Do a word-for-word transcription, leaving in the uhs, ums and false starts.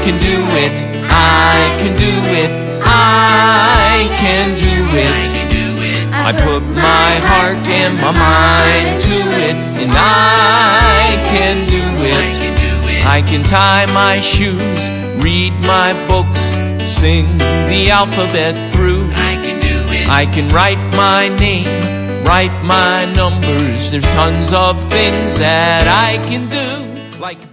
can do it, I can do it, I can do it. I put my heart and my mind to it, and I can do it. I can tie my shoes, read my books, sing the alphabet through. I can write my name, write my numbers. There's tons of things that I can do, like